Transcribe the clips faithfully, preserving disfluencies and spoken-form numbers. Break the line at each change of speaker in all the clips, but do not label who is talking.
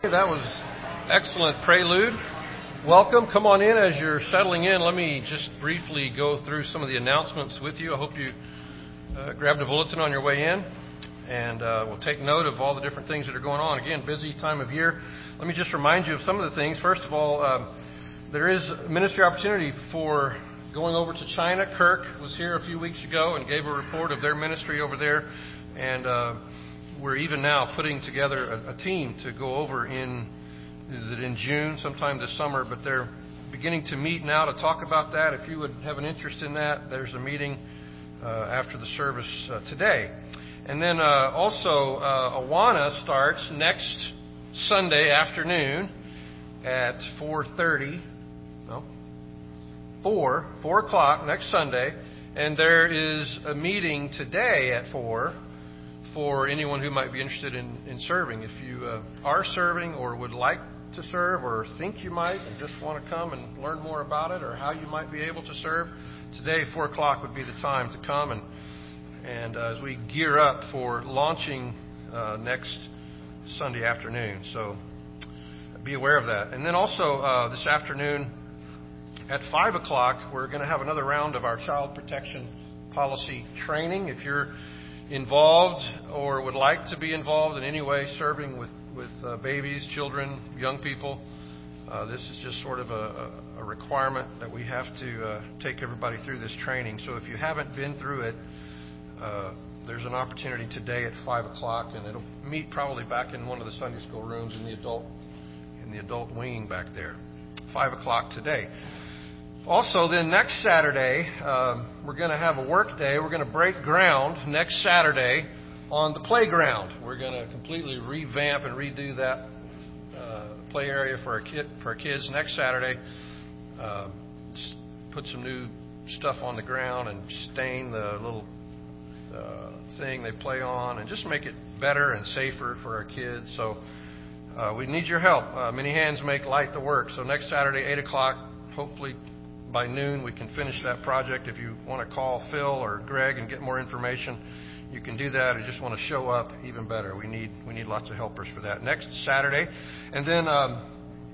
That was excellent prelude. Welcome. Come on in. As you're settling in, let me just briefly go through some of the announcements with you. I hope you uh, grabbed a bulletin on your way in, and uh, we'll take note of all the different things that are going on. Again, busy time of year. Let me just remind you of some of the things. First of all, um, there is ministry opportunity for going over to China. Kirk was here a few weeks ago and gave a report of their ministry over there, and uh, we're even now putting together a, a team to go over in, is it in June, sometime this summer, but they're beginning to meet now to talk about that. If you would have an interest in that, there's a meeting uh, after the service uh, today. And then uh, also, uh, Awana starts next Sunday afternoon at four thirty, no, four, four o'clock next Sunday, and there is a meeting today at four for anyone who might be interested in, in serving. If you uh, are serving or would like to serve or think you might and just want to come and learn more about it or how you might be able to serve, today, four o'clock would be the time to come. And, and uh, as we gear up for launching uh, next Sunday afternoon. So be aware of that. And then also uh, this afternoon at five o'clock, we're going to have another round of our child protection policy training. If you're involved or would like to be involved in any way serving with, with uh, babies, children, young people, uh, this is just sort of a, a requirement that we have to uh, take everybody through this training. So if you haven't been through it, uh, there's an opportunity today at five o'clock, and it'll meet probably back in one of the Sunday school rooms in the adult in the adult wing back there. five o'clock today. Also, then next Saturday, um, we're going to have a work day. We're going to break ground next Saturday on the playground. We're going to completely revamp and redo that uh, play area for our kid for our kids next Saturday. Uh, put some new stuff on the ground and stain the little uh, thing they play on, and just make it better and safer for our kids. So uh, we need your help. Uh, many hands make light the work. So next Saturday, eight o'clock, hopefully by noon, we can finish that project. If you want to call Phil or Greg and get more information, you can do that. Or just want to show up, even better. We need we need lots of helpers for that. Next Saturday, and then um,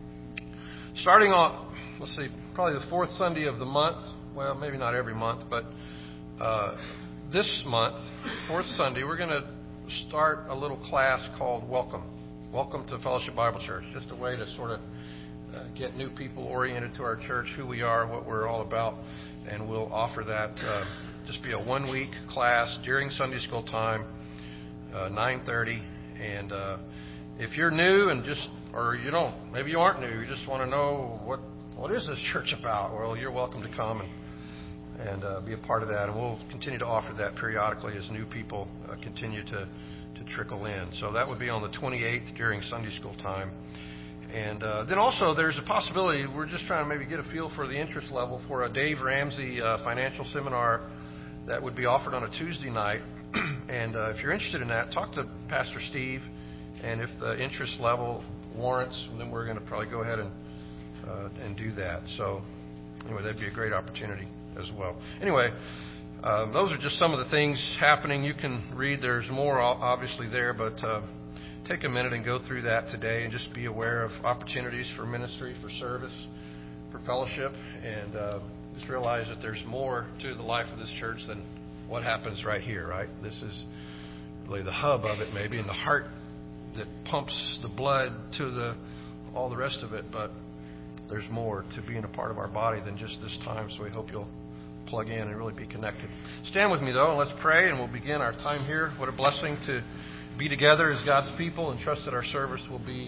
starting on, let's see, probably the fourth Sunday of the month. Well, maybe not every month, but uh, this month, fourth Sunday, we're going to start a little class called Welcome. Welcome to Fellowship Bible Church. Just a way to sort of Uh, get new people oriented to our church, who we are, what we're all about, and we'll offer that. Uh, just be a one-week class during Sunday school time, uh, nine thirty. And uh, if you're new and just, or you don't, maybe you aren't new, you just want to know what what is this church about? Well, you're welcome to come and and uh, be a part of that. And we'll continue to offer that periodically as new people uh, continue to to trickle in. So that would be on the twenty-eighth during Sunday school time. And uh, then also there's a possibility, we're just trying to maybe get a feel for the interest level for a Dave Ramsey uh, financial seminar that would be offered on a Tuesday night. And uh, if you're interested in that, talk to Pastor Steve. And if the interest level warrants, then we're going to probably go ahead and uh, and do that. So anyway, that'd be a great opportunity as well. Anyway, um, those are just some of the things happening. You can read. There's more obviously there, but Uh, take a minute and go through that today and just be aware of opportunities for ministry, for service, for fellowship, and uh, just realize that there's more to the life of this church than what happens right here, right? This is really the hub of it maybe, and the heart that pumps the blood to the all the rest of it, but there's more to being a part of our body than just this time, so we hope you'll plug in and really be connected. Stand with me, though, and let's pray, and we'll begin our time here. What a blessing to be together as God's people, and trust that our service will be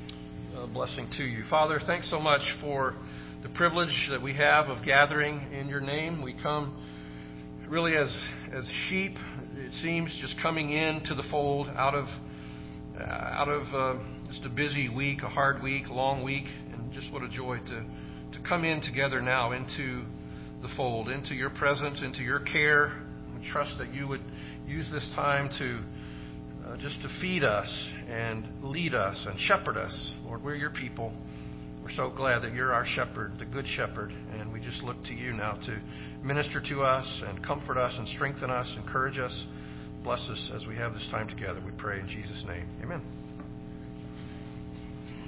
a blessing to you. Father, thanks so much for the privilege that we have of gathering in your name. We come really as as sheep, it seems, just coming into the fold out of uh, out of uh, just a busy week, a hard week, a long week, and just what a joy to to come in together now into the fold, into your presence, into your care. We trust that you would use this time to Uh, just to feed us and lead us and shepherd us. Lord, we're your people. We're so glad that you're our shepherd, the good shepherd, and we just look to you now to minister to us and comfort us and strengthen us, encourage us. Bless us as we have this time together, we pray in Jesus' name. Amen.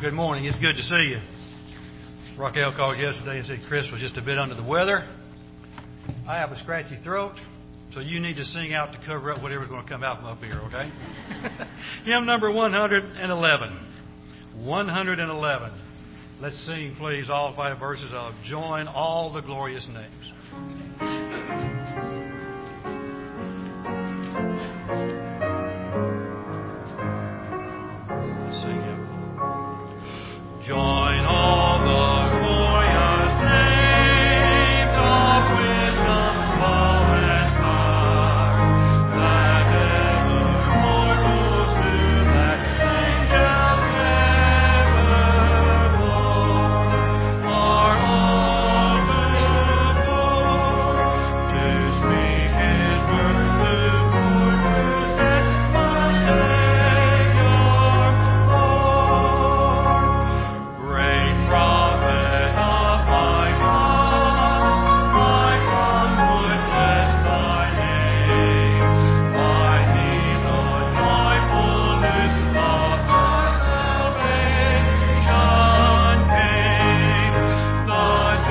Good morning. It's good to see you. Raquel called yesterday and said Chris was just a bit under the weather. I have a scratchy throat, so you need to sing out to cover up whatever's going to come out from up here, okay? Hymn number one hundred eleven. one hundred eleven. Let's sing, please, all five verses of Join All the Glorious Names. Join all the glorious names of wisdom, love, and power, that ever mortals do, that angels evermore are all to adore, to speak His word, to pour, to set my Savior Lord. Great prophet of my God, my tongue would bless Thy name. By Thee the joyful news of our salvation came. The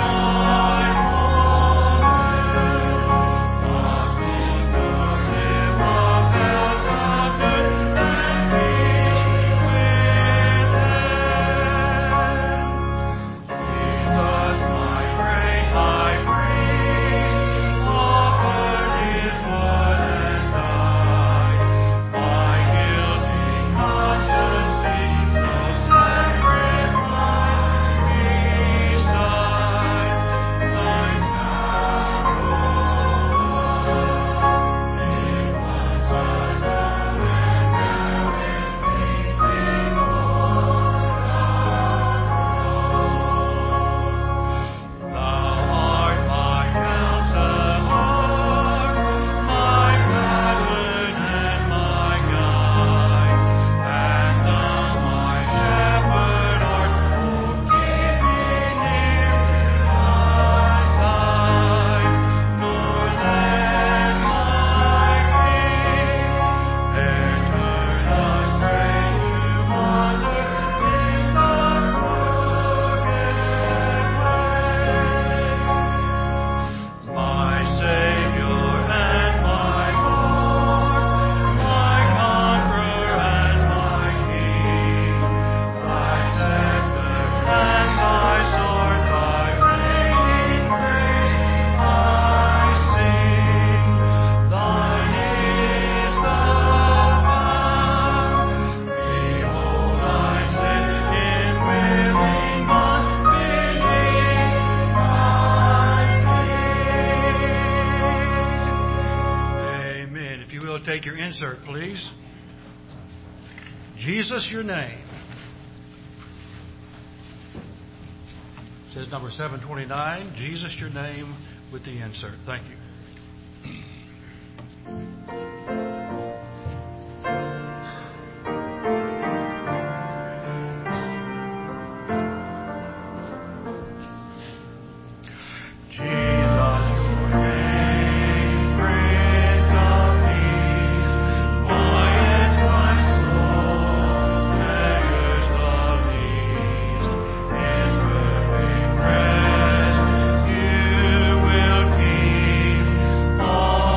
joyful news of sins forgiven, of health, of good, and peace with Him. Jesus, my great high priest, offered His blood and died. My guilty conscience sees the sacrifice beside Thy it was a surrender with peace before Thou art my counselor, my pattern and my guide, and Thou my shepherd art, oh keep me near Thy side, nor let my feet e'er turn astray to wander in the crooked way. My Savior and my Lord, my Conqueror and my King, Thy scepter and Thy sword, Thy reigning grace I sing. Thine is the power. Behold, I sit in willing bond beneath Thy feet. Amen. If you will, take your insert, please. Jesus, your name. Says number seven twenty-nine, Jesus, your name, with the insert. Thank you. Jesus, your name, Prince of Peace, by it my soul treasures the least. In perfect rest you will keep all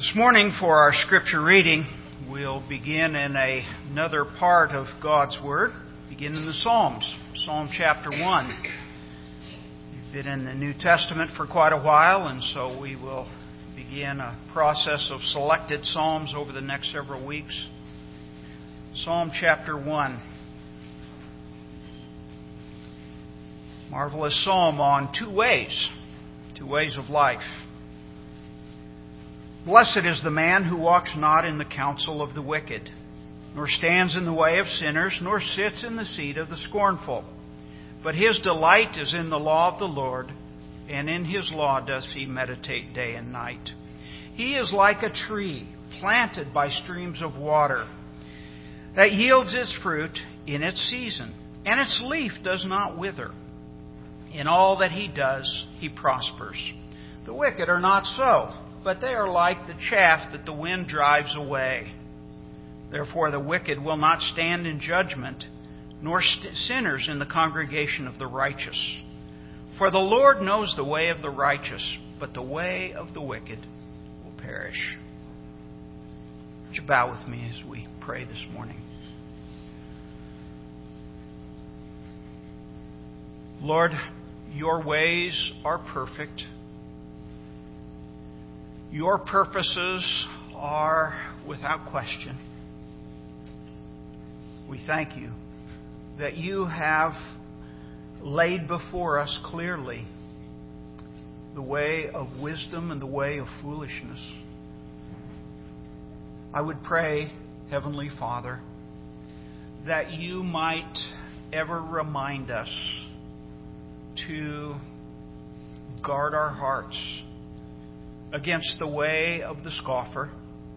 This morning for our scripture reading, we'll begin in a, another part of God's Word, begin in the Psalms, Psalm chapter one. We've been in the New Testament for quite a while, and so we will begin a process of selected Psalms over the next several weeks. Psalm chapter one. Marvelous psalm on two ways, two ways of life. Blessed is the man who walks not in the counsel of the wicked, nor stands in the way of sinners, nor sits in the seat of the scornful. But his delight is in the law of the Lord, and in his law does he meditate day and night. He is like a tree planted by streams of water, that yields its fruit in its season, and its leaf does not wither. In all that he does, he prospers. The wicked are not so, but they are like the chaff that the wind drives away. Therefore the wicked will not stand in judgment, nor st- sinners in the congregation of the righteous. For the Lord knows the way of the righteous, but the way of the wicked will perish. Would you bow with me as we pray this morning? Lord, your ways are perfect. Your purposes are without question. We thank you that you have laid before us clearly the way of wisdom and the way of foolishness. I would pray, Heavenly Father, that you might ever remind us to guard our hearts against the way of the scoffer,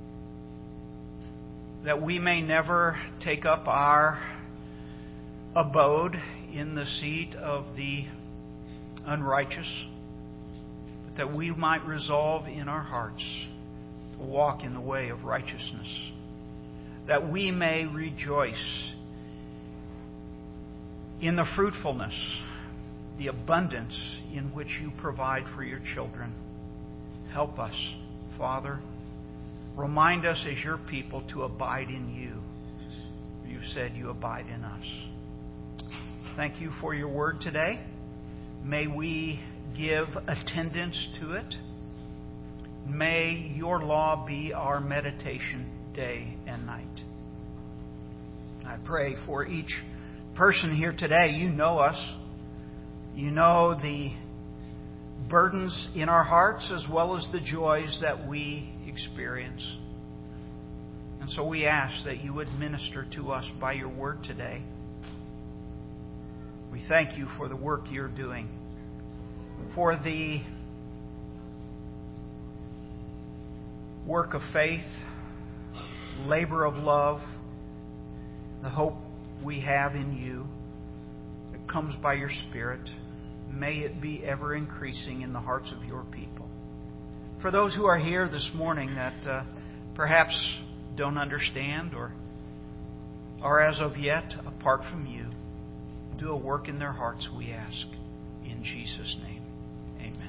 that we may never take up our abode in the seat of the unrighteous, but that we might resolve in our hearts to walk in the way of righteousness, that we may rejoice in the fruitfulness, the abundance in which you provide for your children. Help us, Father. Remind us as your people to abide in you. You said you abide in us. Thank you for your word today. May we give attendance to it. May your law be our meditation day and night. I pray for each person here today. You know us. You know the burdens in our hearts as well as the joys that we experience. And so we ask that you would minister to us by your word today. We thank you for the work you're doing, for the work of faith, labor of love, the hope we have in you that comes by your Spirit. May it be ever increasing in the hearts of your people. For those who are here this morning that uh, perhaps don't understand or are as of yet apart from you, do a work in their hearts, we ask. In Jesus' name, amen.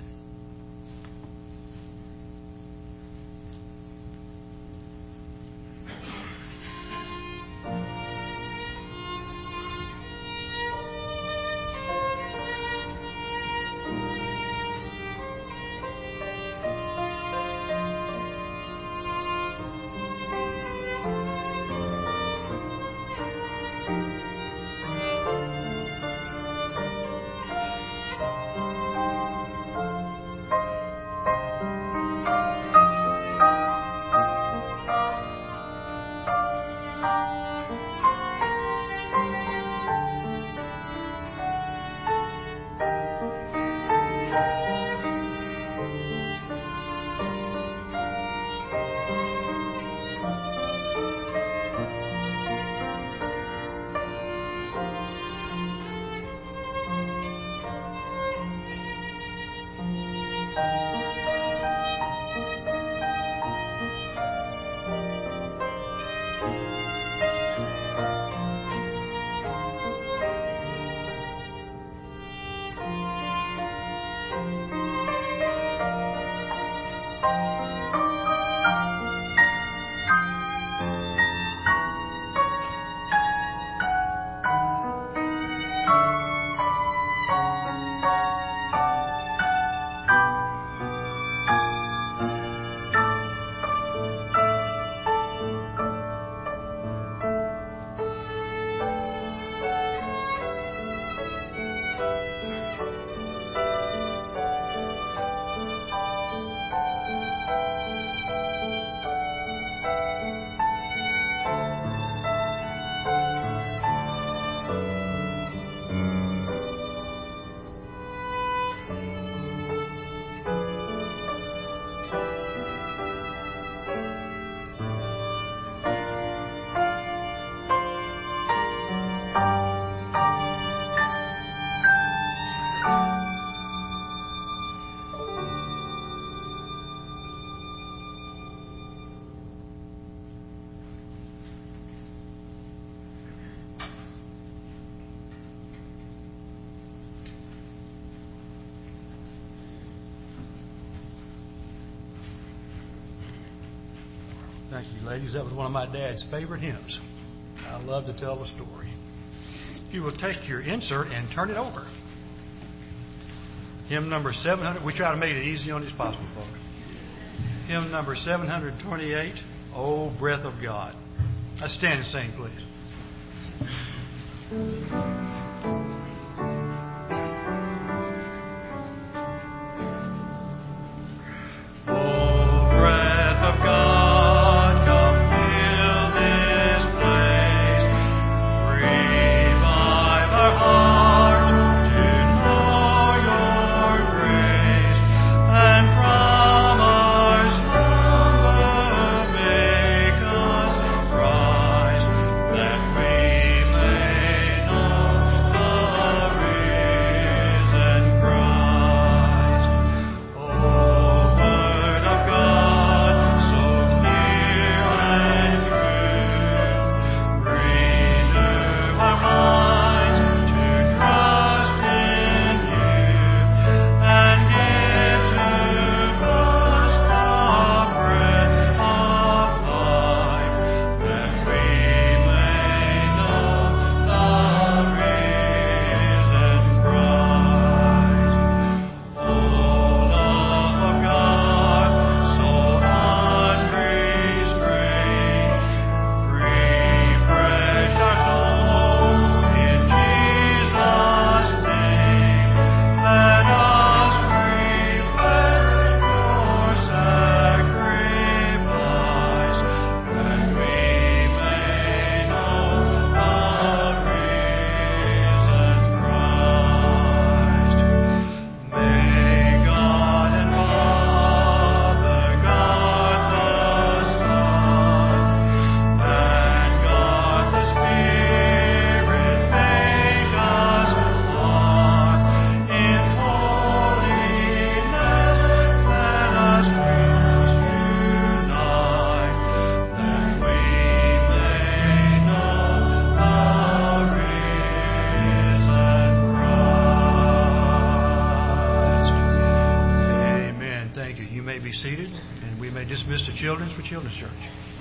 Thank you, ladies. That was one of my dad's favorite hymns. I love to tell the story. If you will take your insert and turn it over. Hymn number seven hundred. We try to make it easy on you as possible, folks. Hymn number seven hundred twenty-eight, O Breath of God. Let's stand and sing, please. Seated, and we may dismiss the children for Children's Church.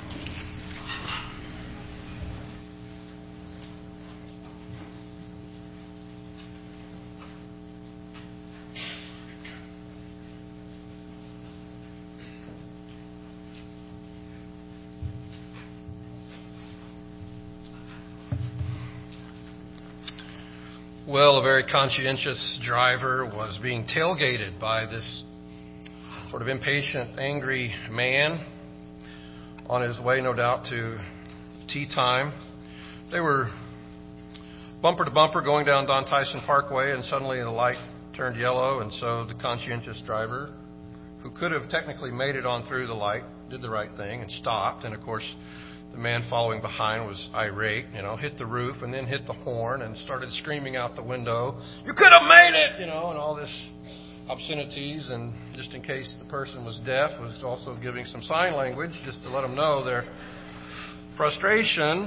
Well, a very conscientious driver was being tailgated by this sort of impatient, angry man on his way, no doubt, to tea time. They were bumper to bumper going down Don Tyson Parkway, and suddenly the light turned yellow, and so the conscientious driver, who could have technically made it on through the light, did the right thing and stopped. And, of course, the man following behind was irate, you know, hit the roof and then hit the horn and started screaming out the window, "You could have made it!" you know, and all this obscenities. And just in case the person was deaf, was also giving some sign language just to let them know their frustration.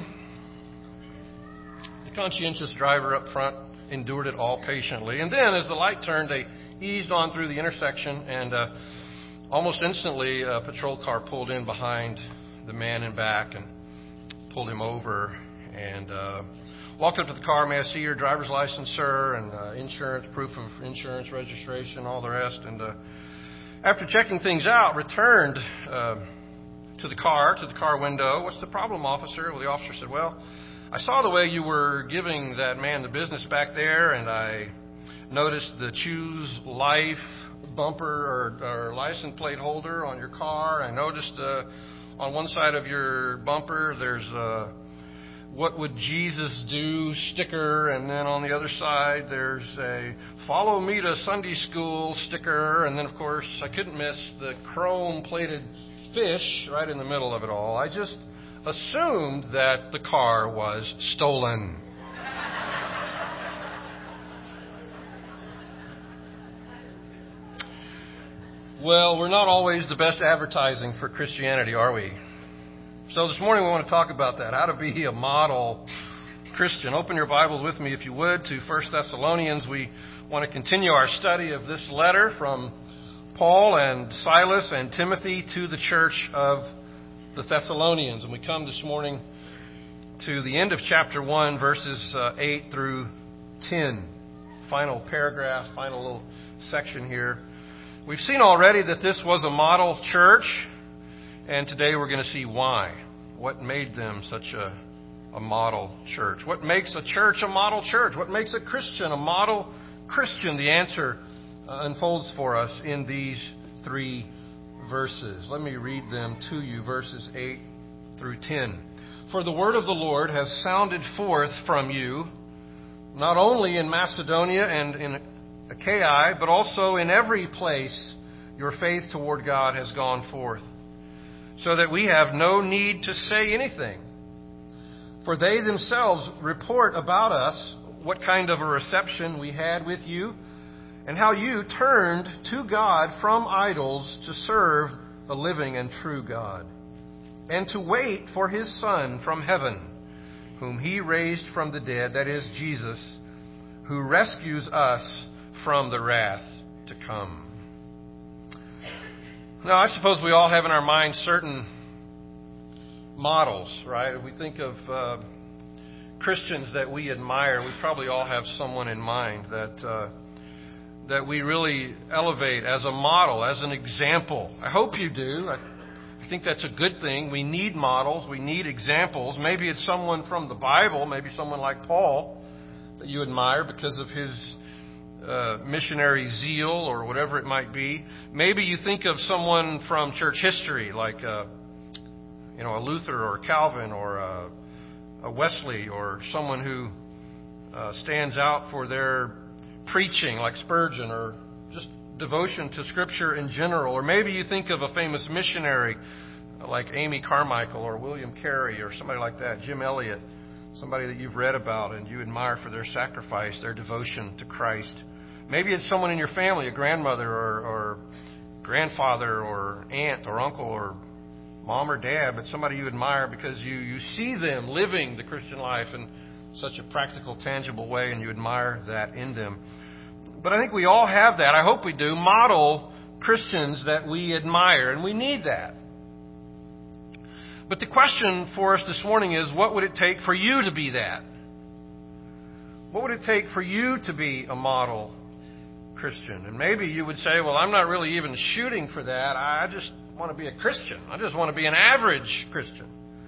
The conscientious driver up front endured it all patiently. And then as the light turned, they eased on through the intersection, and uh, almost instantly a patrol car pulled in behind the man in back and pulled him over and uh, walked up to the car. "May I see your driver's license, sir, and uh, insurance, proof of insurance, registration, all the rest." And uh, after checking things out, returned uh, to the car, to the car window. "What's the problem, officer?" Well, the officer said, "Well, I saw the way you were giving that man the business back there, and I noticed the Choose Life bumper or, or license plate holder on your car. I noticed uh, on one side of your bumper there's a 'What would Jesus do' sticker, and then on the other side there's a 'Follow me to Sunday school' sticker, and then, of course, I couldn't miss the chrome-plated fish right in the middle of it all. I just assumed that the car was stolen." Well, we're not always the best advertising for Christianity, are we? So this morning we want to talk about that, how to be a model Christian. Open your Bibles with me, if you would, to First Thessalonians. We want to continue our study of this letter from Paul and Silas and Timothy to the church of the Thessalonians. And we come this morning to the end of chapter one, verses uh, eight through ten. Final paragraph, final little section here. We've seen already that this was a model church, and today we're going to see why. What made them such a, a model church? What makes a church a model church? What makes a Christian a model Christian? The answer uh, unfolds for us in these three verses. Let me read them to you, verses eight through ten. For the word of the Lord has sounded forth from you, not only in Macedonia and in Achaia, but also in every place your faith toward God has gone forth, so that we have no need to say anything. For they themselves report about us what kind of a reception we had with you, and how you turned to God from idols to serve the living and true God, and to wait for His Son from heaven, whom He raised from the dead, that is, Jesus, who rescues us from the wrath to come. Now, I suppose we all have in our minds certain models, right? If we think of uh, Christians that we admire, we probably all have someone in mind that uh, that we really elevate as a model, as an example. I hope you do. I, I think that's a good thing. We need models. We need examples. Maybe it's someone from the Bible, maybe someone like Paul that you admire because of his uh, missionary zeal or whatever it might be. Maybe you think of someone from church history like uh, you know, a Luther or a Calvin or a, a Wesley, or someone who uh, stands out for their preaching like Spurgeon, or just devotion to Scripture in general. Or maybe you think of a famous missionary like Amy Carmichael or William Carey or somebody like that, Jim Elliot, somebody that you've read about and you admire for their sacrifice, their devotion to Christ. Maybe it's someone in your family, a grandmother or, or grandfather or aunt or uncle or mom or dad, but somebody you admire because you, you see them living the Christian life in such a practical, tangible way, and you admire that in them. But I think we all have that. I hope we do. Model Christians that we admire, and we need that. But the question for us this morning is, what would it take for you to be that? What would it take for you to be a model Christian? And maybe you would say, well, I'm not really even shooting for that. I just want to be a Christian. I just want to be an average Christian.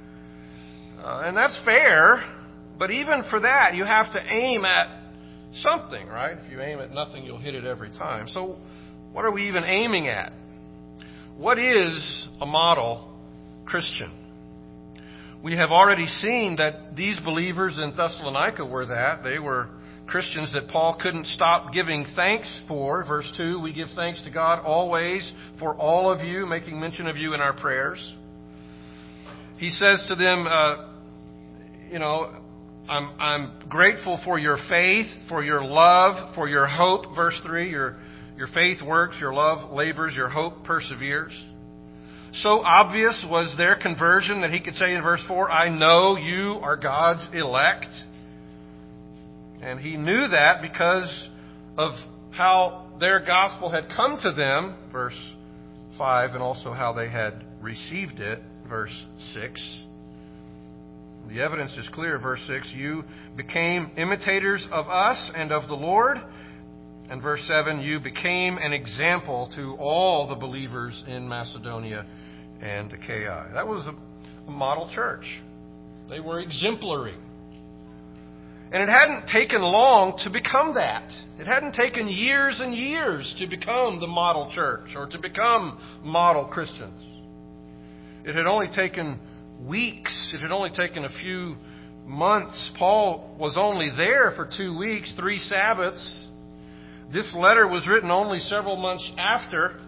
Uh, and that's fair. But even for that, you have to aim at something, right? If you aim at nothing, you'll hit it every time. So what are we even aiming at? What is a model Christian? We have already seen that these believers in Thessalonica were that. They were Christians that Paul couldn't stop giving thanks for. Verse two, we give thanks to God always for all of you, making mention of you in our prayers. He says to them, uh, you know, I'm, I'm grateful for your faith, for your love, for your hope. Verse three, your, your faith works, your love labors, your hope perseveres. So obvious was their conversion that he could say in verse four, I know you are God's elect. And he knew that because of how their gospel had come to them, verse five, and also how they had received it, verse six. The evidence is clear, verse six. You became imitators of us and of the Lord. And verse seven, you became an example to all the believers in Macedonia and Achaia. That was a model church. They were exemplary. And it hadn't taken long to become that. It hadn't taken years and years to become the model church or to become model Christians. It had only taken weeks. It had only taken a few months. Paul was only there for two weeks, three Sabbaths. This letter was written only several months after.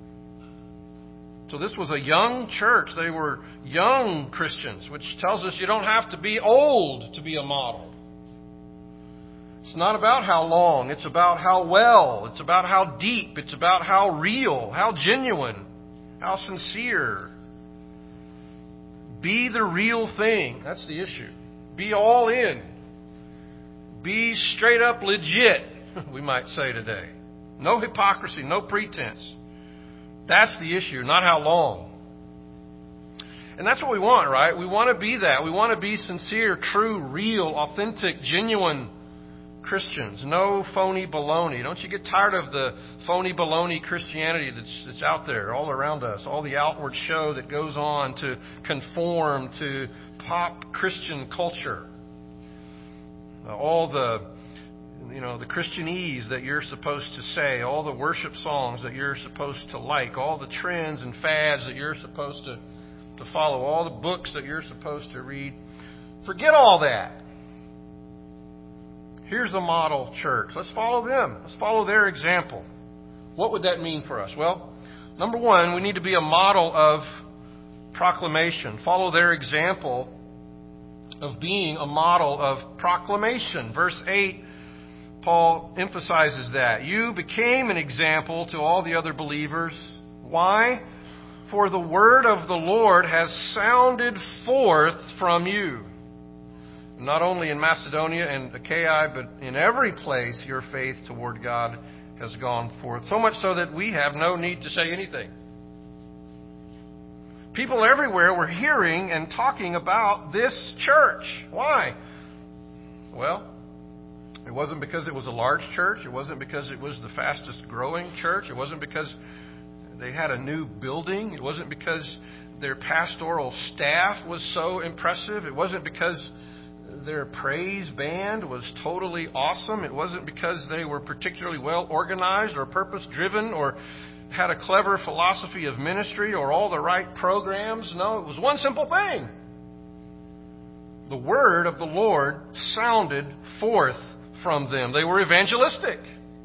So this was a young church. They were young Christians, which tells us you don't have to be old to be a model. It's not about how long. It's about how well. It's about how deep. It's about how real, how genuine, how sincere. Be the real thing. That's the issue. Be all in. Be straight up legit, we might say today. No hypocrisy, no pretense. That's the issue, not how long. And that's what we want, right? We want to be that. We want to be sincere, true, real, authentic, genuine Christians. No phony baloney. Don't you get tired of the phony baloney Christianity that's, that's out there all around us? All the outward show that goes on to conform to pop Christian culture. Uh, all the, you know, the Christianese that you're supposed to say. All the worship songs that you're supposed to like. All the trends and fads that you're supposed to, to follow. All the books that you're supposed to read. Forget all that. Here's a model church. Let's follow them. Let's follow their example. What would that mean for us? Well, number one, we need to be a model of proclamation. Follow their example of being a model of proclamation. Verse eight, Paul emphasizes that. You became an example to all the other believers. Why? For the word of the Lord has sounded forth from you. Not only in Macedonia and Achaia, but in every place your faith toward God has gone forth. So much so that we have no need to say anything. People everywhere were hearing and talking about this church. Why? Well, it wasn't because it was a large church. It wasn't because it was the fastest growing church. It wasn't because they had a new building. It wasn't because their pastoral staff was so impressive. It wasn't because their praise band was totally awesome. It wasn't because they were particularly well organized or purpose driven or had a clever philosophy of ministry or all the right programs. No, it was one simple thing. The word of the Lord sounded forth from them. They were evangelistic.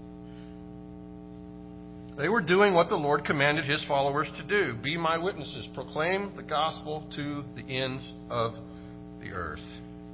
They were doing what the Lord commanded His followers to do. Be my witnesses. Proclaim the gospel to the ends of the earth.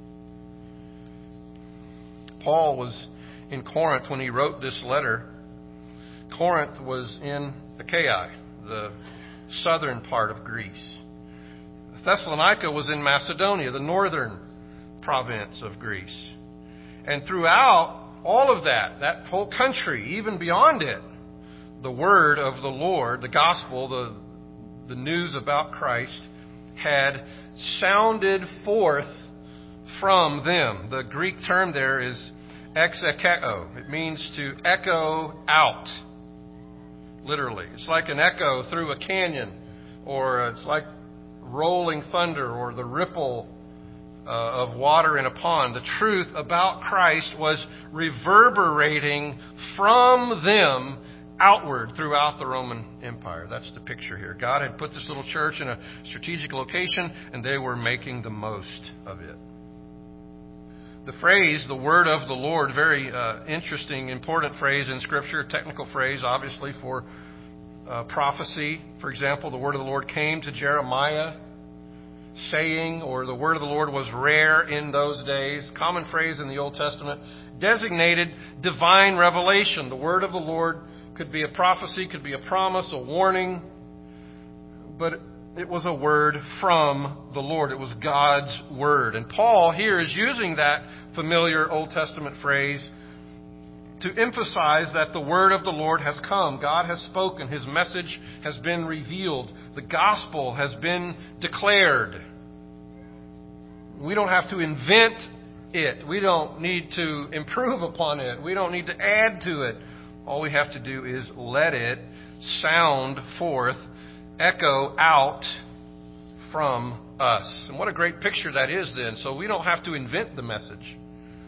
Paul was in Corinth when he wrote this letter. Corinth was in Achaia, the southern part of Greece. Thessalonica was in Macedonia, the northern province of Greece. And throughout all of that, that whole country, even beyond it, the word of the Lord, the gospel, the, the news about Christ, had sounded forth from them. The Greek term there is exekeo. It means to echo out. Literally. It's like an echo through a canyon, or it's like rolling thunder, or the ripple uh, of water in a pond. The truth about Christ was reverberating from them outward throughout the Roman Empire. That's the picture here. God had put this little church in a strategic location, and they were making the most of it. The phrase, the word of the Lord, very uh, interesting, important phrase in Scripture, a technical phrase, obviously, for uh, prophecy. For example, the word of the Lord came to Jeremiah, saying, or the word of the Lord was rare in those days. Common phrase in the Old Testament, designated divine revelation. The word of the Lord could be a prophecy, could be a promise, a warning, but it was a word from the Lord. It was God's word. And Paul here is using that familiar Old Testament phrase to emphasize that the word of the Lord has come. God has spoken. His message has been revealed. The gospel has been declared. We don't have to invent it. We don't need to improve upon it. We don't need to add to it. All we have to do is let it sound forth, echo out from us. And what a great picture that is then. So we don't have to invent the message.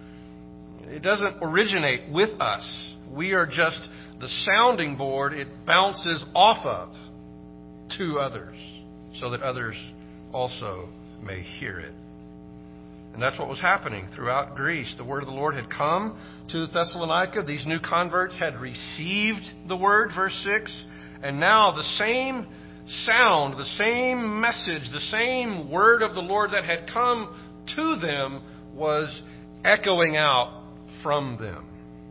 It doesn't originate with us. We are just the sounding board it bounces off of to others so that others also may hear it. And that's what was happening throughout Greece. The word of the Lord had come to Thessalonica. These new converts had received the word, verse six. And now the same sound, the same message, the same word of the Lord that had come to them was echoing out from them.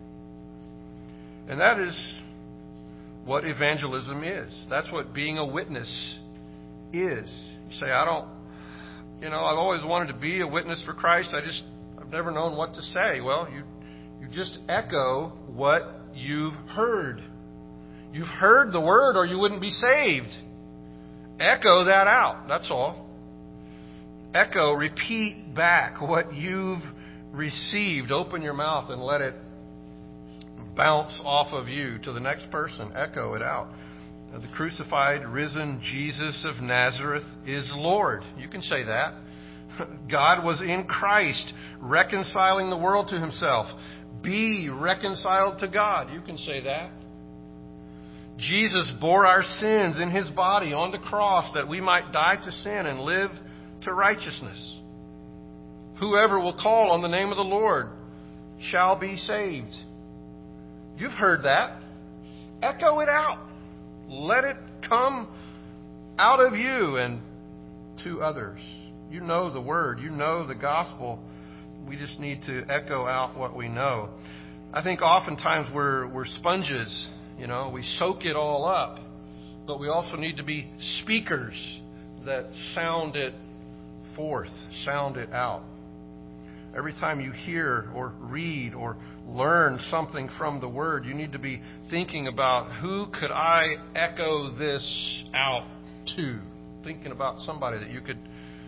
And that is what evangelism is. That's what being a witness is. You say, I don't, you know, I've always wanted to be a witness for Christ. I just, I've never known what to say. Well, you, you just echo what you've heard. You've heard the word or you wouldn't be saved. Echo that out. That's all. Echo, repeat back what you've received. Open your mouth and let it bounce off of you to the next person. Echo it out. The crucified, risen Jesus of Nazareth is Lord. You can say that. God was in Christ, reconciling the world to himself. Be reconciled to God. You can say that. Jesus bore our sins in his body on the cross that we might die to sin and live to righteousness. Whoever will call on the name of the Lord shall be saved. You've heard that. Echo it out. Let it come out of you and to others. You know the word. You know the gospel. We just need to echo out what we know. I think oftentimes we're we're sponges. You know, we soak it all up. But we also need to be speakers that sound it forth, sound it out. Every time you hear or read or learn something from the Word, you need to be thinking about who could I echo this out to? Thinking about somebody that you could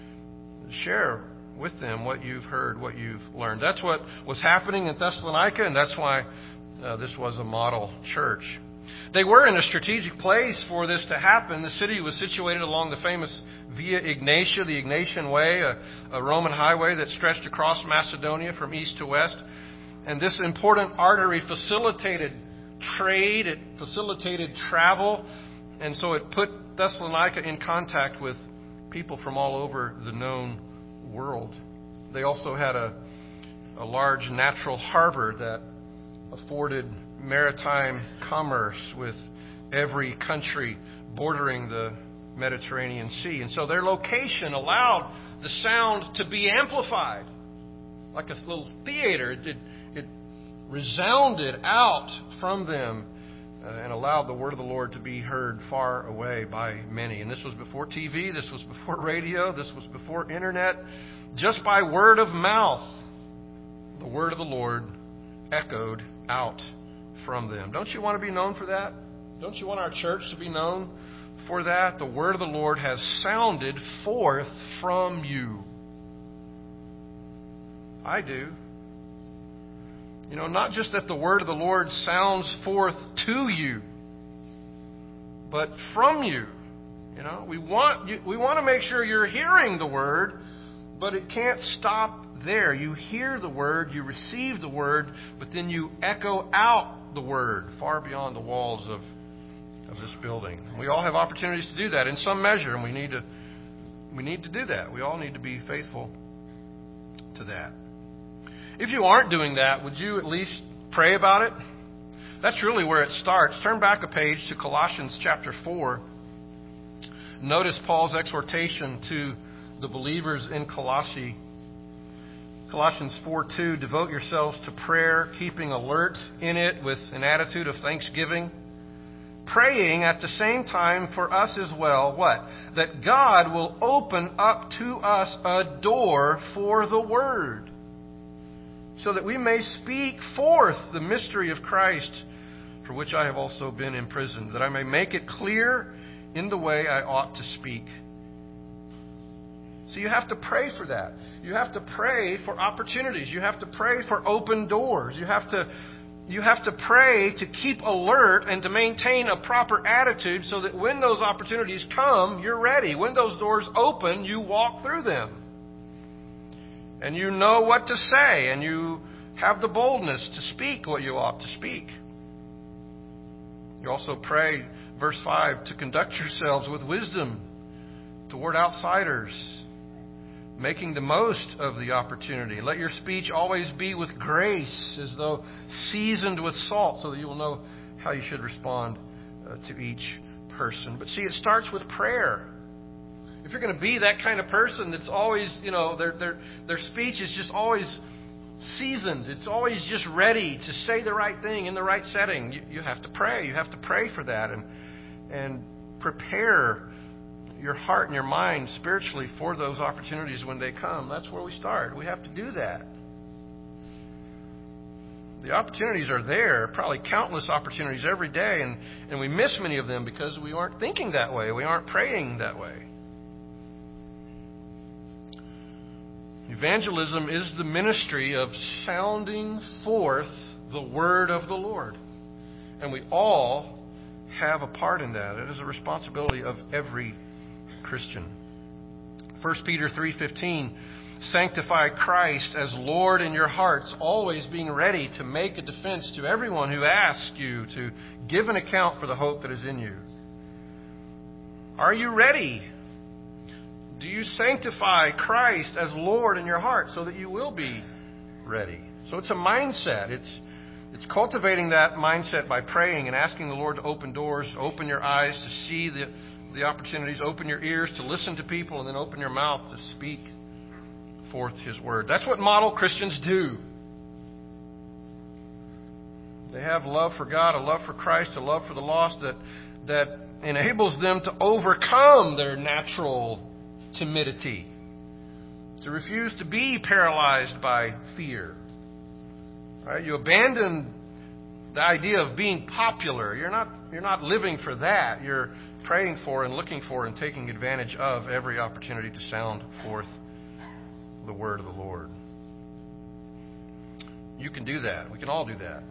share with them what you've heard, what you've learned. That's what was happening in Thessalonica, and that's why uh, this was a model church. They were in a strategic place for this to happen. The city was situated along the famous Via Ignatia, the Ignatian Way, a, a Roman highway that stretched across Macedonia from east to west. And this important artery facilitated trade, it facilitated travel, and so it put Thessalonica in contact with people from all over the known world. They also had a, a large natural harbor that afforded maritime commerce with every country bordering the Mediterranean Sea. And so their location allowed the sound to be amplified. Like a little theater, it, it resounded out from them uh, and allowed the word of the Lord to be heard far away by many. And this was before T V, this was before radio, this was before internet. Just by word of mouth, the word of the Lord echoed out from them. Don't you want to be known for that? Don't you want our church to be known for that? The word of the Lord has sounded forth from you. I do. You know, not just that the word of the Lord sounds forth to you, but from you. You know, we want you, we want to make sure you're hearing the word, but it can't stop there. You hear the word, you receive the word, but then you echo out the word far beyond the walls of of this building. We all have opportunities to do that in some measure, and we need to we need to do that. We all need to be faithful to that. If you aren't doing that, would you at least pray about it? That's really where it starts. Turn back a page to Colossians chapter four. Notice Paul's exhortation to the believers in Colossae. Colossians four two, devote yourselves to prayer, keeping alert in it with an attitude of thanksgiving. Praying at the same time for us as well, what? That God will open up to us a door for the Word, so that we may speak forth the mystery of Christ, for which I have also been imprisoned, that I may make it clear in the way I ought to speak. So you have to pray for that. You have to pray for opportunities. You have to pray for open doors. You have to You have to pray to keep alert and to maintain a proper attitude so that when those opportunities come, you're ready. When those doors open, you walk through them. And you know what to say, and you have the boldness to speak what you ought to speak. You also pray, verse five, to conduct yourselves with wisdom toward outsiders, making the most of the opportunity. Let your speech always be with grace, as though seasoned with salt, so that you will know how you should respond uh, to each person. But see, it starts with prayer. If you're going to be that kind of person that's always, you know, their their their speech is just always seasoned. It's always just ready to say the right thing in the right setting. You, you have to pray. You have to pray for that and and prepare your heart and your mind spiritually for those opportunities when they come. That's where we start. We have to do that. The opportunities are there, probably countless opportunities every day, and, and we miss many of them because we aren't thinking that way. We aren't praying that way. Evangelism is the ministry of sounding forth the word of the Lord. And we all have a part in that. It is a responsibility of every Christian. First Peter three fifteen, sanctify Christ as Lord in your hearts, always being ready to make a defense to everyone who asks you to give an account for the hope that is in you. Are you ready? Do you sanctify Christ as Lord in your heart so that you will be ready? So it's a mindset. It's It's cultivating that mindset by praying and asking the Lord to open doors, open your eyes to see the, the opportunities, open your ears to listen to people, and then open your mouth to speak forth His Word. That's what model Christians do. They have love for God, a love for Christ, a love for the lost that, that enables them to overcome their natural timidity, to refuse to be paralyzed by fear. Right? You abandon the idea of being popular. You're not, you're not living for that. You're praying for and looking for and taking advantage of every opportunity to sound forth the word of the Lord. You can do that. We can all do that.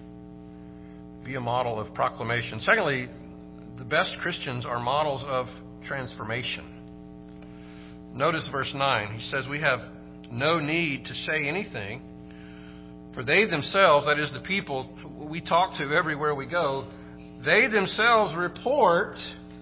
Be a model of proclamation. Secondly, the best Christians are models of transformation. Notice verse nine. He says, we have no need to say anything, for they themselves, that is the people we talk to everywhere we go, they themselves report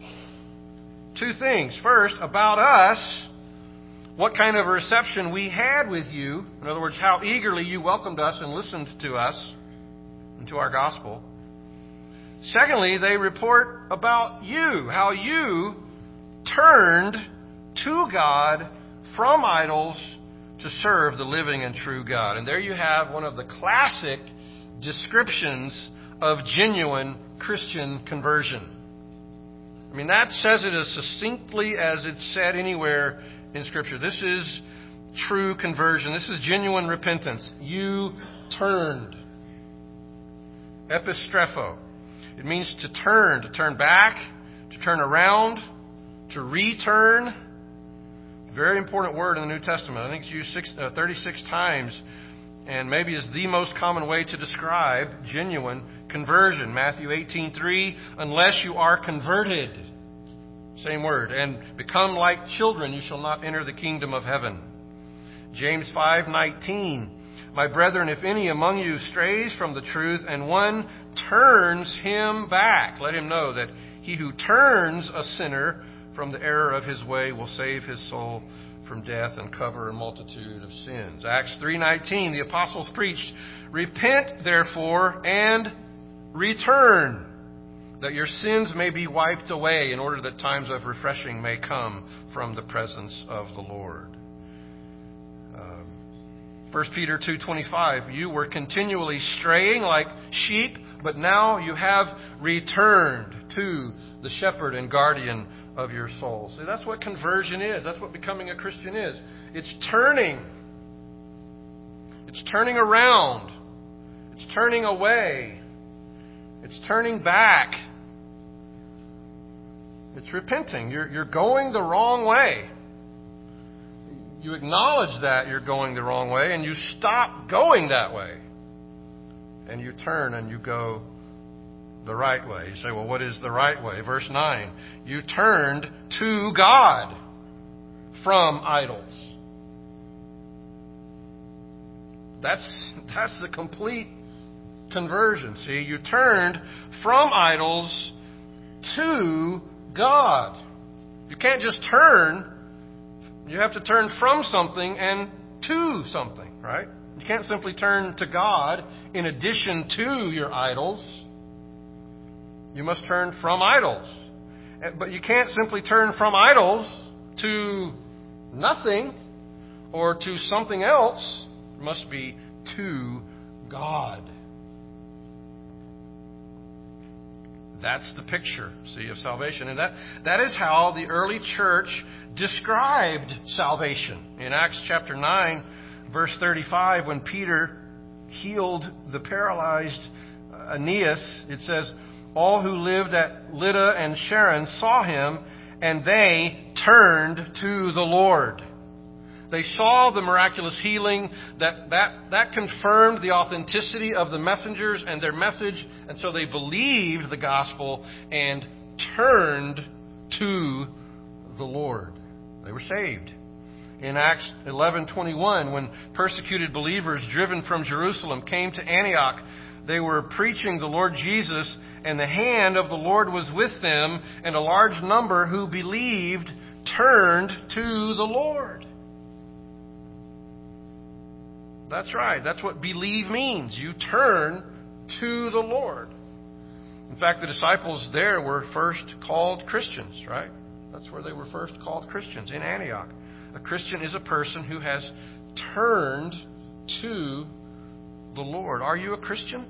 two things. First, about us, what kind of a reception we had with you. In other words, how eagerly you welcomed us and listened to us and to our gospel. Secondly, they report about you, how you turned to God from idols to serve the living and true God. And there you have one of the classic descriptions of genuine Christian conversion. I mean, that says it as succinctly as it's said anywhere in Scripture. This is true conversion. This is genuine repentance. You turned. Epistrepho. It means to turn, to turn back, to turn around, to return. Very important word in the New Testament. I think it's used six, uh, thirty-six times, and maybe is the most common way to describe genuine conversion. Matthew eighteen three, unless you are converted, same word, and become like children, you shall not enter the kingdom of heaven. James five nineteen, my brethren, if any among you strays from the truth, and one turns him back, let him know that he who turns a sinner from the error of his way will save his soul from death and cover a multitude of sins. Acts three nineteen, the apostles preached, repent therefore and return, that your sins may be wiped away, in order that times of refreshing may come from the presence of the Lord. Um, First Peter two twenty-five, you were continually straying like sheep, but now you have returned to the shepherd and guardian of your soul. See, that's what conversion is. That's what becoming a Christian is. It's turning. It's turning around. It's turning away. It's turning back. It's repenting. You're, you're going the wrong way. You acknowledge that you're going the wrong way, and you stop going that way. And you turn and you go the right way. You say, well, what is the right way? Verse nine, you turned to God from idols. That's, that's the complete conversion. See, you turned from idols to God. You can't just turn. You have to turn from something and to something, right? You can't simply turn to God in addition to your idols. You must turn from idols. But you can't simply turn from idols to nothing or to something else. It must be to God. That's the picture, see, of salvation. And that, that is how the early church described salvation. In Acts chapter nine, verse thirty-five, when Peter healed the paralyzed Aeneas, it says, all who lived at Lydda and Sharon saw him, and they turned to the Lord. They saw the miraculous healing. That, that, that confirmed the authenticity of the messengers and their message. And so they believed the gospel and turned to the Lord. They were saved. In Acts eleven twenty-one, when persecuted believers driven from Jerusalem came to Antioch, they were preaching the Lord Jesus, and the hand of the Lord was with them, and a large number who believed turned to the Lord. That's right. That's what believe means. You turn to the Lord. In fact, the disciples there were first called Christians, right? That's where they were first called Christians, in Antioch. A Christian is a person who has turned to the Lord. Are you a Christian?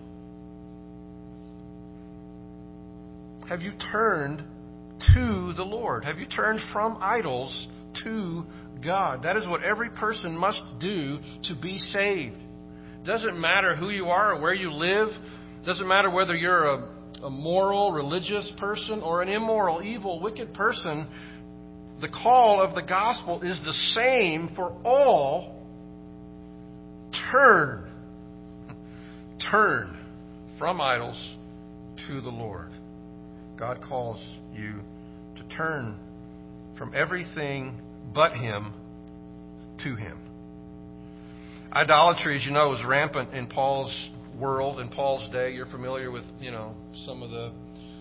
Have you turned to the Lord? Have you turned from idols to God? That is what every person must do to be saved. It doesn't matter who you are or where you live. It doesn't matter whether you're a, a moral, religious person or an immoral, evil, wicked person. The call of the gospel is the same for all. Turn. Turn from idols to the Lord. God calls you to turn from everything but Him to Him. Idolatry, as you know, was rampant in Paul's world, in Paul's day. You're familiar with, you know, some of the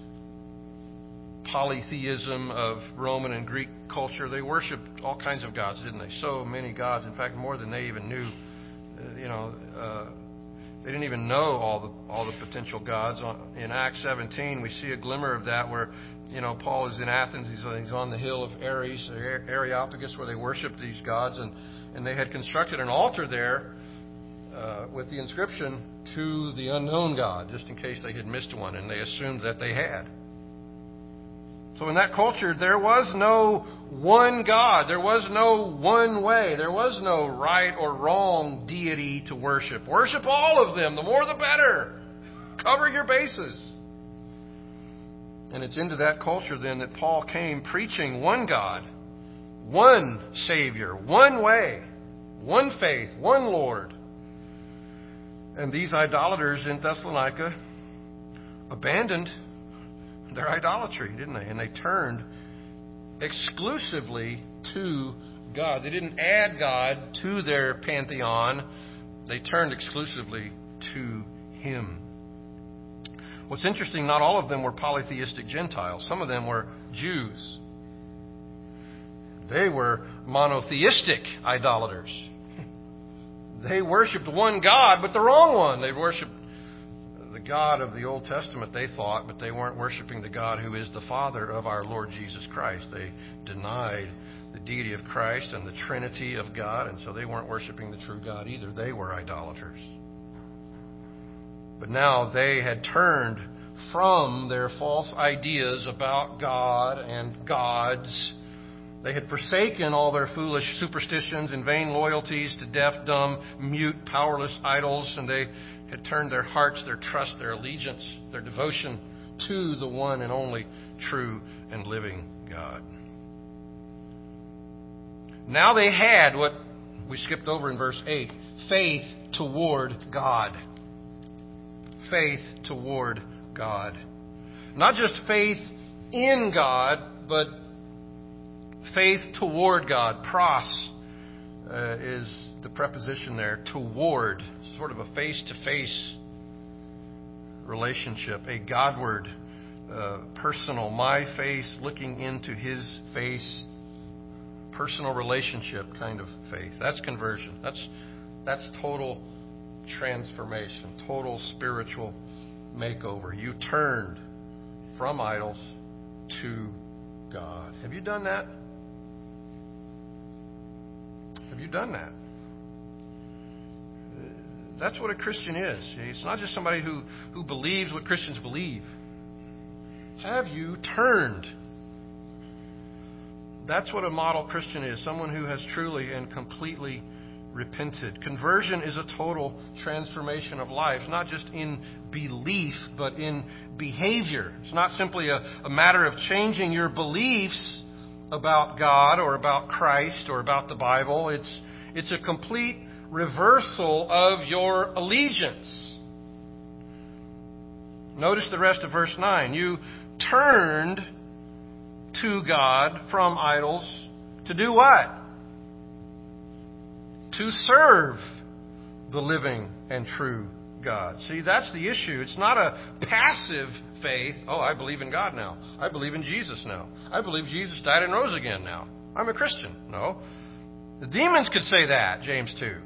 polytheism of Roman and Greek culture. They worshipped all kinds of gods, didn't they? So many gods. In fact, more than they even knew. Uh, you know, uh, they didn't even know all the all the potential gods. In Acts seventeen, we see a glimmer of that where, you know, Paul is in Athens. He's, he's on the hill of Ares, Areopagus, where they worshiped these gods, and, and they had constructed an altar there uh, with the inscription, "To the unknown God," just in case they had missed one, and they assumed that they had. So in that culture, there was no one God. There was no one way. There was no right or wrong deity to worship. Worship all of them. The more the better. Cover your bases. And it's into that culture then that Paul came preaching one God, one Savior, one way, one faith, one Lord. And these idolaters in Thessalonica abandoned their idolatry, didn't they? And they turned exclusively to God. They didn't add God to their pantheon. They turned exclusively to Him. What's interesting, not all of them were polytheistic Gentiles. Some of them were Jews. They were monotheistic idolaters. They worshipped one God, but the wrong one. They worshipped the God of the Old Testament, they thought, but they weren't worshiping the God who is the Father of our Lord Jesus Christ. They denied the deity of Christ and the Trinity of God, and so they weren't worshiping the true God either. They were idolaters. But now they had turned from their false ideas about God and gods. They had forsaken all their foolish superstitions and vain loyalties to deaf, dumb, mute, powerless idols, and they had turned their hearts, their trust, their allegiance, their devotion to the one and only true and living God. Now they had what we skipped over in verse eight, faith toward God. Faith toward God. Not just faith in God, but faith toward God. Pros uh, is the preposition there, toward. It's sort of a face-to-face relationship, a Godward, uh, personal, my face looking into His face, personal relationship kind of faith. That's conversion. That's that's total transformation, total spiritual makeover. You turned from idols to God. Have you done that? Have you done that? That's what a Christian is. It's not just somebody who, who believes what Christians believe. Have you turned? That's what a model Christian is. Someone who has truly and completely repented. Conversion is a total transformation of life, not just in belief, but in behavior. It's not simply a, a matter of changing your beliefs about God or about Christ or about the Bible. It's It's a complete reversal of your allegiance. Notice the rest of verse nine. You turned to God from idols to do what? To serve the living and true God. See, that's the issue. It's not a passive faith. Oh, I believe in God now. I believe in Jesus now. I believe Jesus died and rose again now. I'm a Christian. No. The demons could say that, James two.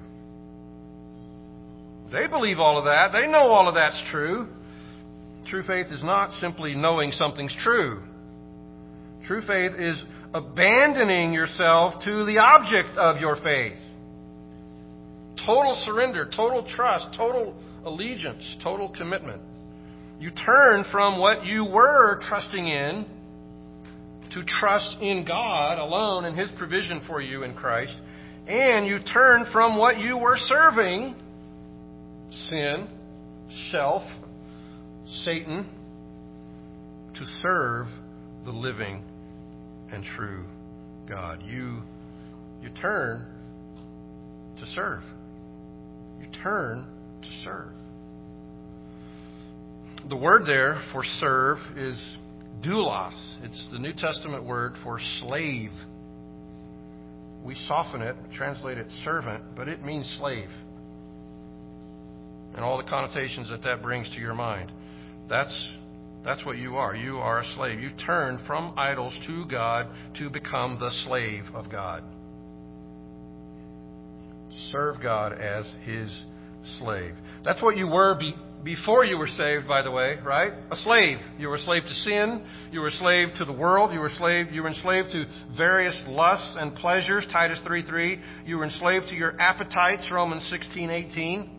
They believe all of that. They know all of that's true. True faith is not simply knowing something's true. True faith is abandoning yourself to the object of your faith. Total surrender, total trust, total allegiance, total commitment. You turn from what you were trusting in to trust in God alone and His provision for you in Christ. And you turn from what you were serving, sin, self, Satan, to serve the living and true God. You, you turn to serve. You turn to serve. The word there for serve is doulos. It's the New Testament word for slave. We soften it, translate it servant, but it means slave. And all the connotations that that brings to your mind. That's, that's what you are. You are a slave. You turn from idols to God to become the slave of God. Serve God as His slave. That's what you were be, before you were saved, by the way, right? A slave. You were a slave to sin. You were a slave to the world. You were slave. You were enslaved to various lusts and pleasures, Titus three three. You were enslaved to your appetites, Romans sixteen eighteen.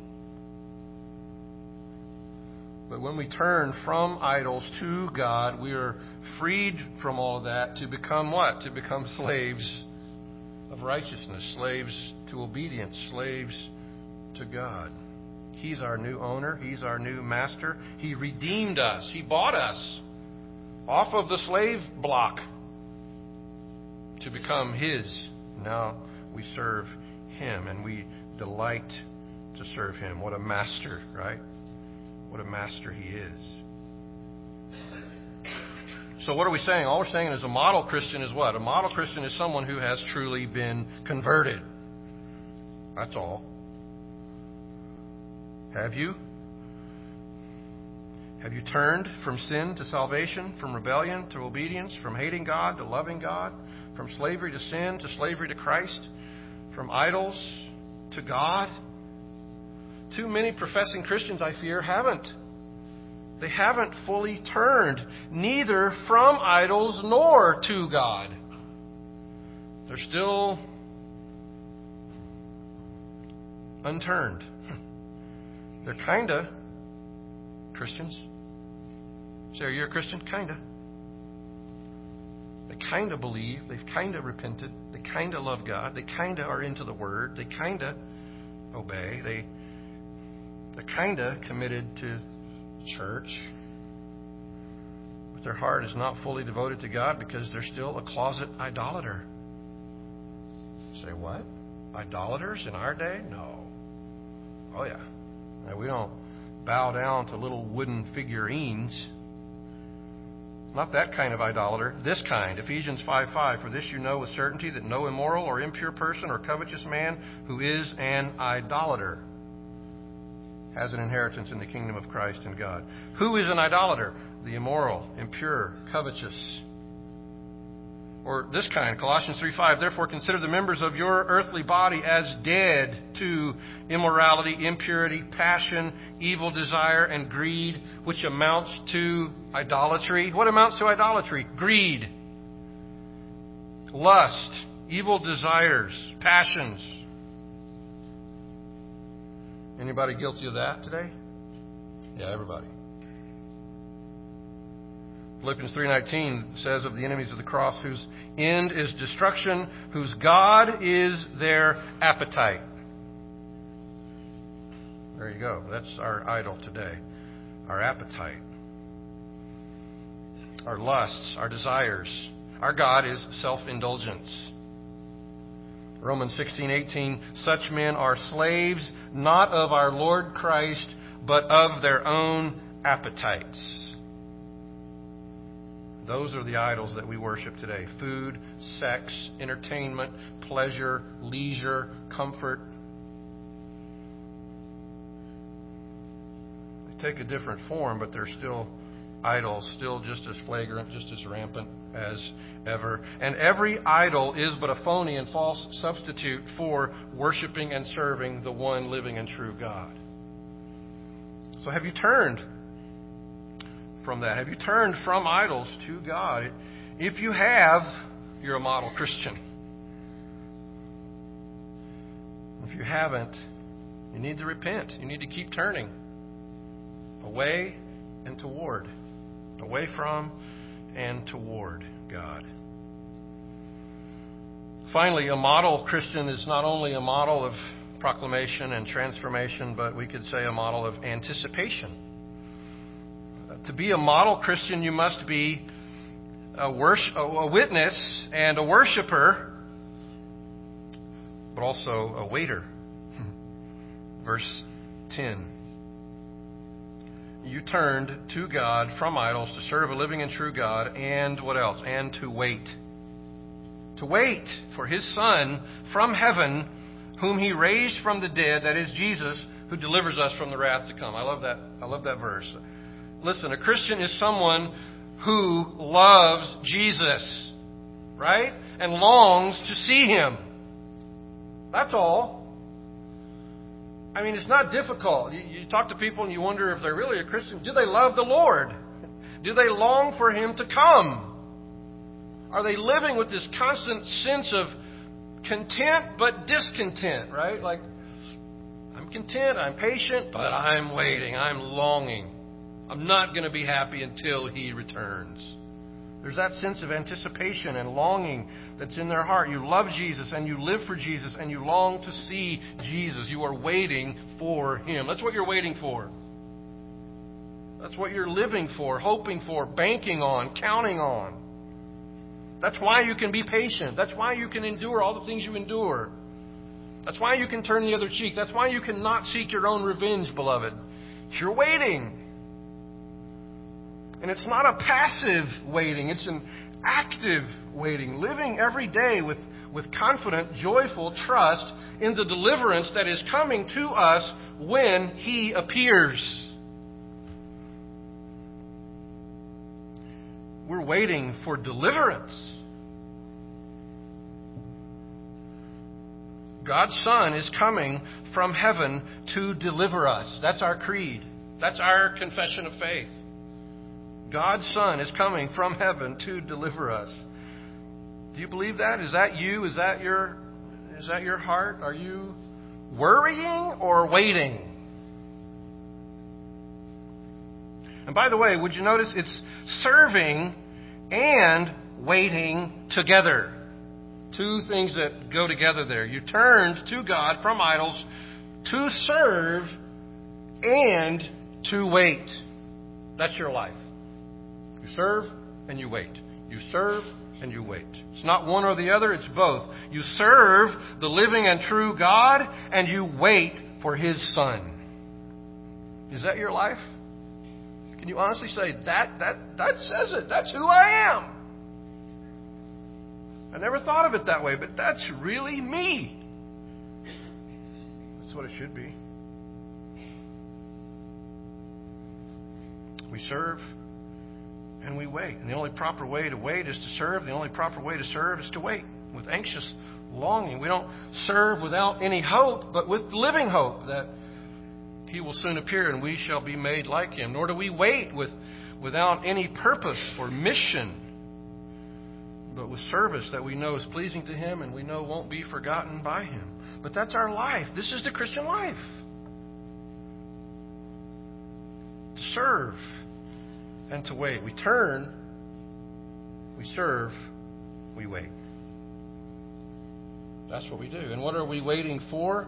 But when we turn from idols to God, we are freed from all of that to become what? To become slaves of righteousness, slaves to obedience, slaves to God. He's our new owner. He's our new master. He redeemed us. He bought us off of the slave block to become His. Now we serve Him and we delight to serve Him. What a master, right? What a master He is. So what are we saying? All we're saying is a model Christian is what? A model Christian is someone who has truly been converted. That's all. Have you? Have you turned from sin to salvation, from rebellion to obedience, from hating God to loving God, from slavery to sin to slavery to Christ, from idols to God? Too many professing Christians, I fear, haven't. They haven't fully turned, neither from idols nor to God. They're still unturned. They're kinda Christians. Say, are you a Christian? Kinda. They kinda believe. They've kinda repented. They kinda love God. They kinda are into the Word. They kinda obey. They They're kind of committed to church, but their heart is not fully devoted to God because they're still a closet idolater. Say, what? Idolaters in our day? No. Oh, yeah. Now, we don't bow down to little wooden figurines. Not that kind of idolater. This kind. Ephesians five five. For this you know with certainty that no immoral or impure person or covetous man who is an idolater has an inheritance in the kingdom of Christ and God. Who is an idolater? The immoral, impure, covetous. Or this kind, Colossians three five. Therefore consider the members of your earthly body as dead to immorality, impurity, passion, evil desire, and greed, which amounts to idolatry. What amounts to idolatry? Greed, lust, evil desires, passions. Anybody guilty of that today? Yeah, everybody. Philippians three nineteen says of the enemies of the cross, whose end is destruction, whose God is their appetite. There you go. That's our idol today. Our appetite. Our lusts, our desires. Our God is self-indulgence. Romans sixteen eighteen, such men are slaves, not of our Lord Christ, but of their own appetites. Those are the idols that we worship today. Food, sex, entertainment, pleasure, leisure, comfort. They take a different form, but they're still idols, still just as flagrant, just as rampant as ever. And every idol is but a phony and false substitute for worshiping and serving the one living and true God. So have you turned from that? Have you turned from idols to God? If you have, you're a model Christian. If you haven't, you need to repent. You need to keep turning away and toward. Away from and toward God. Finally, a model Christian is not only a model of proclamation and transformation, but we could say a model of anticipation. To be a model Christian, you must be a, worship, a witness and a worshiper, but also a waiter. Verse ten. You turned to God from idols to serve a living and true God, and what else? And to wait. To wait for His Son from heaven, whom He raised from the dead, that is Jesus, who delivers us from the wrath to come. I love that. I love that verse. Listen, a Christian is someone who loves Jesus, right? And longs to see Him. That's all. I mean, it's not difficult. You, you talk to people and you wonder if they're really a Christian. Do they love the Lord? Do they long for Him to come? Are they living with this constant sense of content but discontent, right? Like, I'm content, I'm patient, but I'm waiting, I'm longing. I'm not going to be happy until He returns. There's that sense of anticipation and longing that's in their heart. You love Jesus and you live for Jesus and you long to see Jesus. You are waiting for Him. That's what you're waiting for. That's what you're living for, hoping for, banking on, counting on. That's why you can be patient. That's why you can endure all the things you endure. That's why you can turn the other cheek. That's why you can not seek your own revenge, beloved. You're waiting. And it's not a passive waiting. It's an active waiting. Living every day with, with confident, joyful trust in the deliverance that is coming to us when He appears. We're waiting for deliverance. God's Son is coming from heaven to deliver us. That's our creed. That's our confession of faith. God's Son is coming from heaven to deliver us. Do you believe that? Is that you? Is that your, is that your heart? Are you worrying or waiting? And by the way, would you notice it's serving and waiting together. Two things that go together there. You turned to God from idols to serve and to wait. That's your life. You serve and you wait. You serve and you wait. It's not one or the other, it's both. You serve the living and true God and you wait for His Son. Is that your life? Can you honestly say, that that that says it. That's who I am. I never thought of it that way, but that's really me. That's what it should be. We serve and we wait. And the only proper way to wait is to serve. The only proper way to serve is to wait with anxious longing. We don't serve without any hope, but with living hope that He will soon appear and we shall be made like Him. Nor do we wait with without any purpose or mission, but with service that we know is pleasing to Him and we know won't be forgotten by Him. But that's our life. This is the Christian life. To serve and to wait. We turn, we serve, we wait. That's what we do. And what are we waiting for?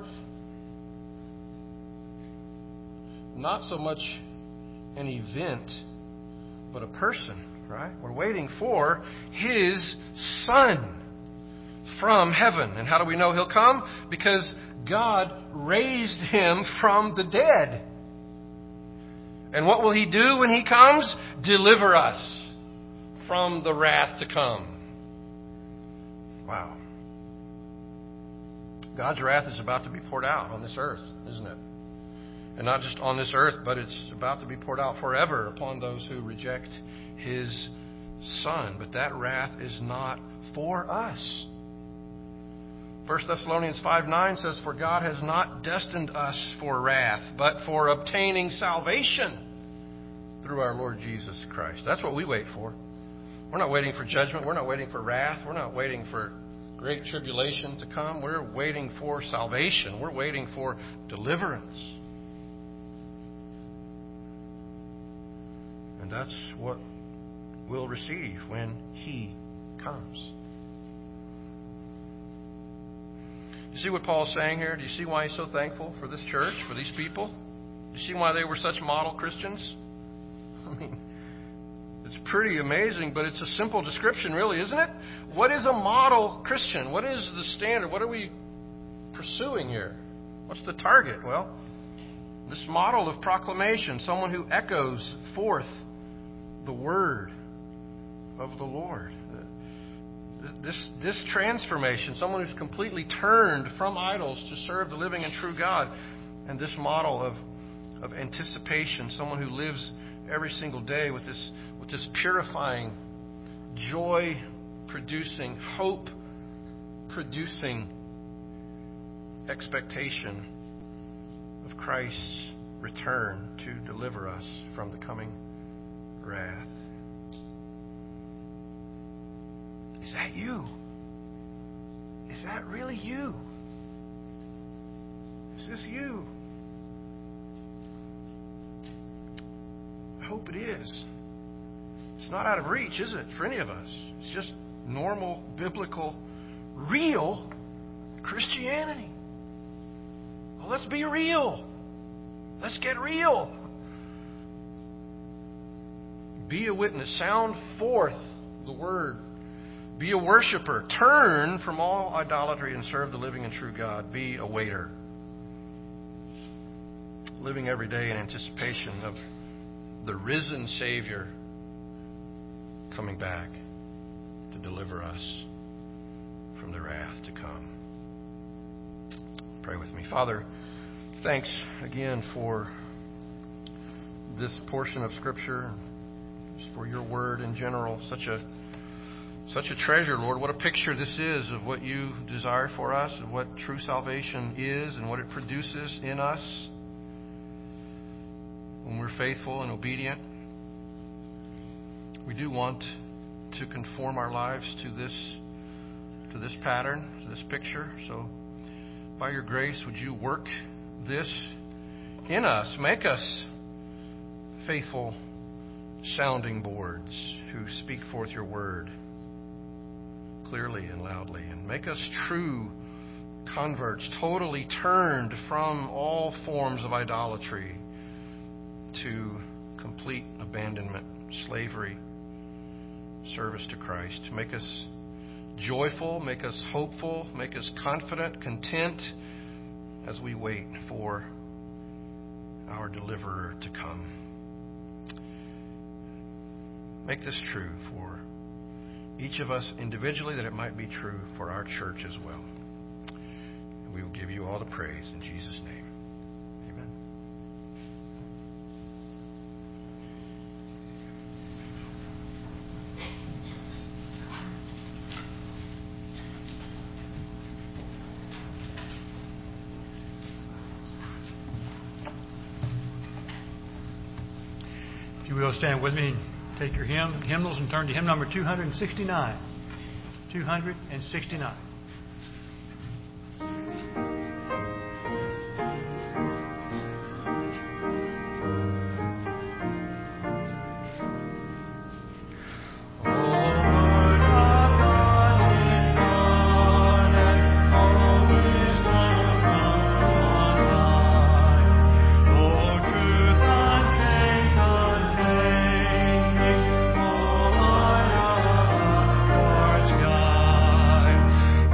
Not so much an event, but a person, right? We're waiting for His Son from heaven. And how do we know He'll come? Because God raised Him from the dead. And what will He do when He comes? Deliver us from the wrath to come. Wow. God's wrath is about to be poured out on this earth, isn't it? And not just on this earth, but it's about to be poured out forever upon those who reject His Son. But that wrath is not for us. First Thessalonians five nine says, "For God has not destined us for wrath, but for obtaining salvation through our Lord Jesus Christ." That's what we wait for. We're not waiting for judgment. We're not waiting for wrath. We're not waiting for great tribulation to come. We're waiting for salvation. We're waiting for deliverance. And that's what we'll receive when He comes. Do you see what Paul's saying here? Do you see why he's so thankful for this church, for these people? Do you see why they were such model Christians? I mean, it's pretty amazing, but it's a simple description, really, isn't it? What is a model Christian? What is the standard? What are we pursuing here? What's the target? Well, this model of proclamation, someone who echoes forth the word of the Lord. This, this transformation, someone who's completely turned from idols to serve the living and true God. And this model of, of anticipation, someone who lives every single day with this, with this purifying, joy-producing, hope-producing expectation of Christ's return to deliver us from the coming wrath. Is that you? Is that really you? Is this you? I hope it is. It's not out of reach, is it, for any of us? It's just normal, biblical, real Christianity. Well, let's be real. Let's get real. Be a witness. Sound forth the word. Be a worshiper. Turn from all idolatry and serve the living and true God. Be a waiter. Living every day in anticipation of the risen Savior coming back to deliver us from the wrath to come. Pray with me. Father, thanks again for this portion of Scripture, for your word in general. Such a Such a treasure, Lord. What a picture this is of what you desire for us, of what true salvation is and what it produces in us when we're faithful and obedient. We do want to conform our lives to this, to this pattern, to this picture. So by your grace, would you work this in us? Make us faithful sounding boards who speak forth your word clearly and loudly, and make us true converts, totally turned from all forms of idolatry to complete abandonment, slavery, service to Christ. Make us joyful, make us hopeful, make us confident, content as we wait for our deliverer to come. Make this true for each of us individually, that it might be true for our church as well. And we will give you all the praise in Jesus' name. Amen.
If you will, stand with me. Take your hymn, hymnals and turn to hymn number two sixty-nine. two sixty-nine.
Oh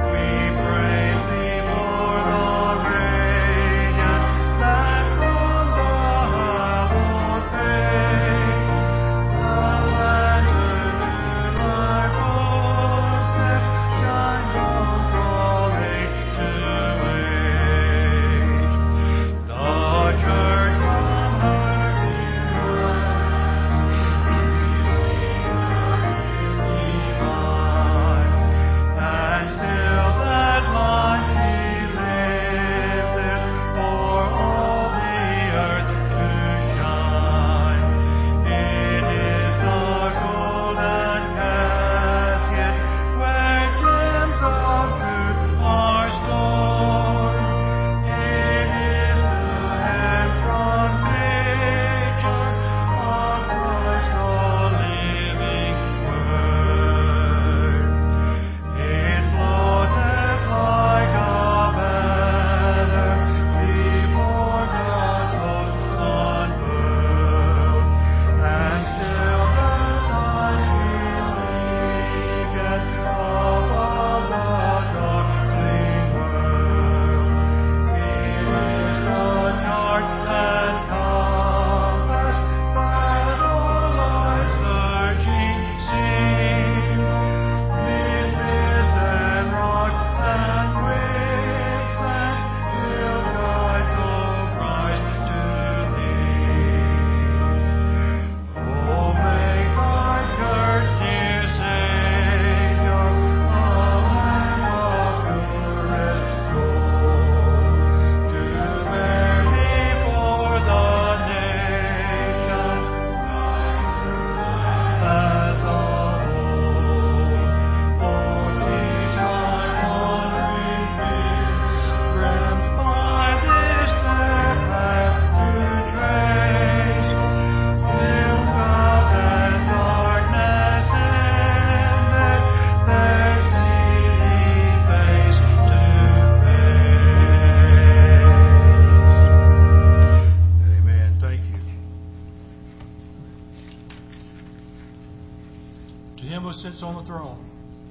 To Him who sits on the throne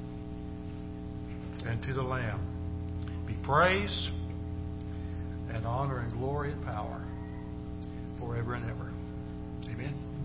and to the Lamb be praise and honor and glory and power forever and ever. Amen.